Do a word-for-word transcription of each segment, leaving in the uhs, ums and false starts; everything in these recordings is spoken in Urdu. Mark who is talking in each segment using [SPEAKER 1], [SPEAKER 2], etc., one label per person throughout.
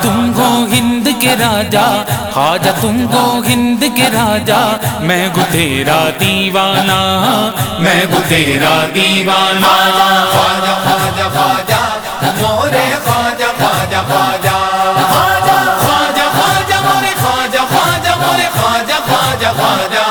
[SPEAKER 1] تم ہو ہند کے راجا، خواجہ تم ہو ہند کے راجا، میں گو تیرا دیوانہ، میں گو تیرا دیوانہ۔
[SPEAKER 2] خواجہ خواجہ خواجہ مورے خواجہ خواجہ خواجہ خواجہ خواجہ خواجہ مورے خواجہ خواجہ مورے خواجہ خواجہ خواجہ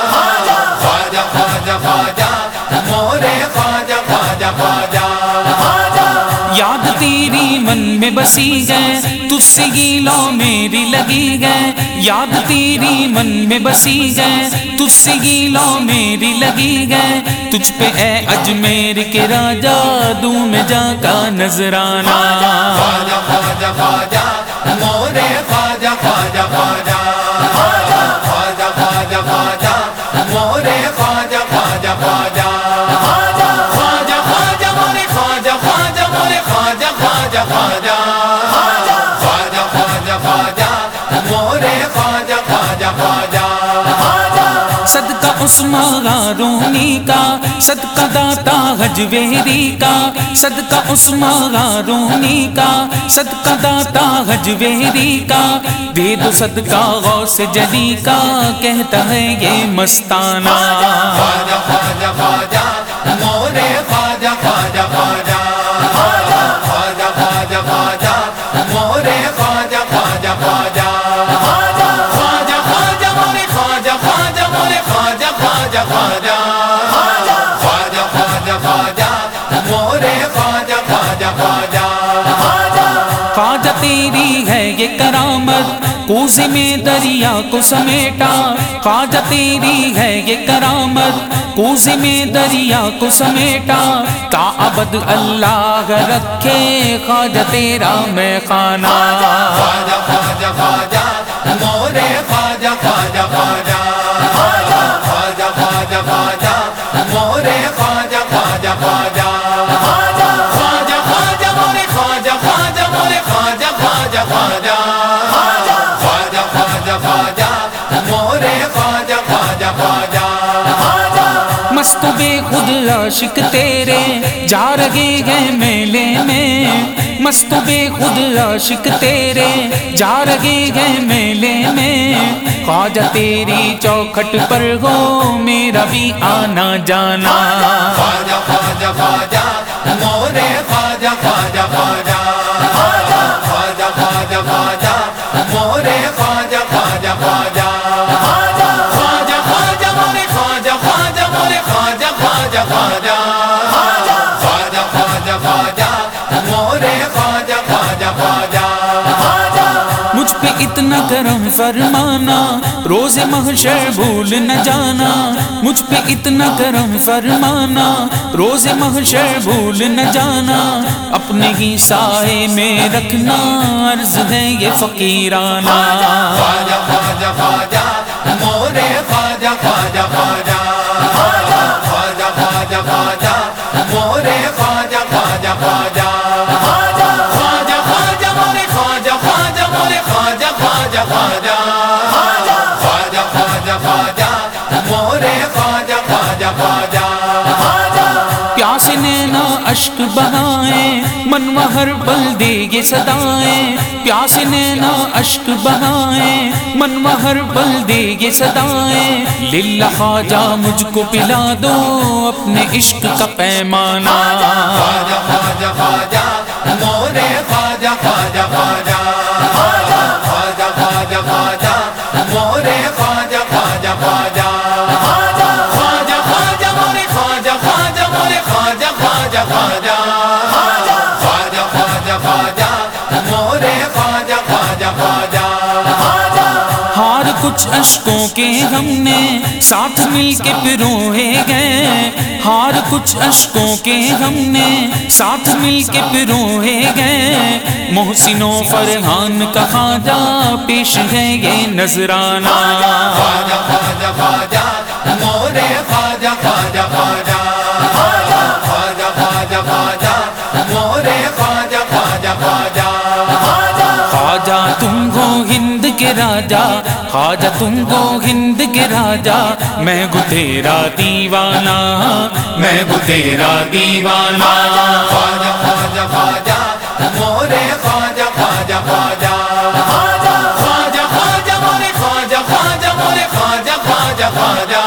[SPEAKER 2] خواجہ خواجہ خواجہ مورے خواجہ خواجہ خواجہ خواجہ۔
[SPEAKER 1] یاد تیری من میں بسی گئے، تجھ سے گیلوں میری لگی گئے، یاد تیری من میں بسی گئے، تجھ سے گیلوں میری لگی گئے، تجھ پہ اے اجمیر کے راجا دوں میں جا کا نذرانہ۔
[SPEAKER 2] خواجہ خواجہ خواجہ مورے خواجہ خواجہ خواجہ خواجہ خواجہ خواجہ خواجہ مورے خواجہ خواجہ خواجہ خواجہ خواجہ خواجہ مورے خواجہ خواجہ مورے خواجہ خواجہ خواجہ خواجہ خواجہ خواجہ خواجہ مورے خواجہ خواجہ خواجہ خواجہ۔
[SPEAKER 1] صدقہ عثمان رونی کا، صدقہ داتا حجویری کا، صدقہ عثمان رونی کا، صدقہ داتا حجویری کا، دے دو صدقہ غوث جلی کا، کہتا ہے یہ مستانہ۔
[SPEAKER 2] خواجہ خواجہ خواجہ مورے خواجہ خواجہ خواجہ خواجہ خواجہ خواجہ خواجہ مورے خواجہ خواجہ خواجہ خواجہ خواجہ خواجہ مورے خواجہ خواجہ مورے خواجہ خواجہ خواجہ خواجہ خواجہ خواجہ خواجہ مورے خواجہ خواجہ خواجہ خواجہ۔
[SPEAKER 1] خواجہ تیری ہے یہ کرامت، کوزے میں دریا کو سمیٹا، خواجہ تیری ہے یہ کرامت، کوزے میں دریا کو سمیٹا، تا ابد اللہ رکھے خواجہ تیرا میں خانہ۔
[SPEAKER 2] خواجہ خواجہ خواجہ مورے خواجہ خواجہ خواجہ خواجہ خواجہ خواجہ خواجہ مورے خواجہ خواجہ خواجہ خواجہ خواجہ خواجہ مورے خواجہ خواجہ مورے خواجہ خواجہ خواجہ خواجہ خواجہ خواجہ خواجہ مورے خواجہ خواجہ خواجہ خواجہ۔
[SPEAKER 1] مست بے خود عاشق تیرے جا رہے ہیں میلے میں، مست بے خود عاشق تیرے جا رہے ہیں میلے میں، خواجہ تیری چوکھٹ پر ہو میرا بھی آنا جانا۔
[SPEAKER 2] خواجہ خواجہ خواجہ مورے خواجہ خواجہ خواجہ خواجہ خواجہ خواجہ خواجہ مورے خواجہ خواجہ خواجہ خواجہ خواجہ خواجہ مورے خواجہ خواجہ مورے خواجہ خواجہ خواجہ خواجہ خواجہ خواجہ خواجہ مورے خواجہ خواجہ خواجہ خواجہ۔
[SPEAKER 1] مجھ پہ اتنا کرم فرمانا روز محشر بھول نہ جانا، مجھ پہ اتنا کرم فرمانا روز محشر بھول نہ جانا، اپنے ہی سائے میں رکھنا عرض ہے یہ فقیرانہ۔
[SPEAKER 2] خواجہ خواجہ خواجہ مورے خواجہ خواجہ خواجہ خواجہ خواجہ خواجہ خواجہ مورے خواجہ خواجہ خواجہ خواجہ خواجہ خواجہ مورے خواجہ خواجہ مورے خواجہ خواجہ خواجہ خواجہ خواجہ خواجہ خواجہ مورے خواجہ خواجہ خواجہ خواجہ۔
[SPEAKER 1] پیاس نینا اشک بہائیں من ہر پل دے یہ صدائیں، پیاس نینا اشک بہائیں من ہر پل دے یہ صدائیں، للہ خواجہ مجھ کو پلا دو اپنے عشق کا پیمانہ۔
[SPEAKER 2] خواجہ خواجہ خواجہ مورے خواجہ خواجہ خواجہ خواجہ خواجہ خواجہ خواجہ مورے خواجہ خواجہ خواجہ خواجہ خواجہ خواجہ مورے خواجہ خواجہ مورے خواجہ خواجہ خواجہ خواجہ خواجہ خواجہ خواجہ مورے خواجہ خواجہ خواجہ خواجہ۔
[SPEAKER 1] ہار کچھ اشکوں کے ہم نے ساتھ مل کے پروئے گئے، ہار کچھ اشکوں کے ہم نے ساتھ مل کے پروئے گئے، محسن و فرحان کا خواجہ پیش ہے یہ نذرانہ۔
[SPEAKER 2] خواجہ خواجہ خواجہ مورے خواجہ خواجہ خواجہ خواجہ خواجہ خواجہ خواجہ مورے خواجہ خواجہ خواجہ خواجہ۔
[SPEAKER 1] خواجہ تم ہو ہند کے راجا، خواجہ تم ہو ہند کے راجا، میں گو تیرا دیوانہ، میں گو تیرا دیوانہ۔
[SPEAKER 2] خواجہ خواجہ خواجہ مورے خواجہ خواجہ خواجہ خواجہ خواجہ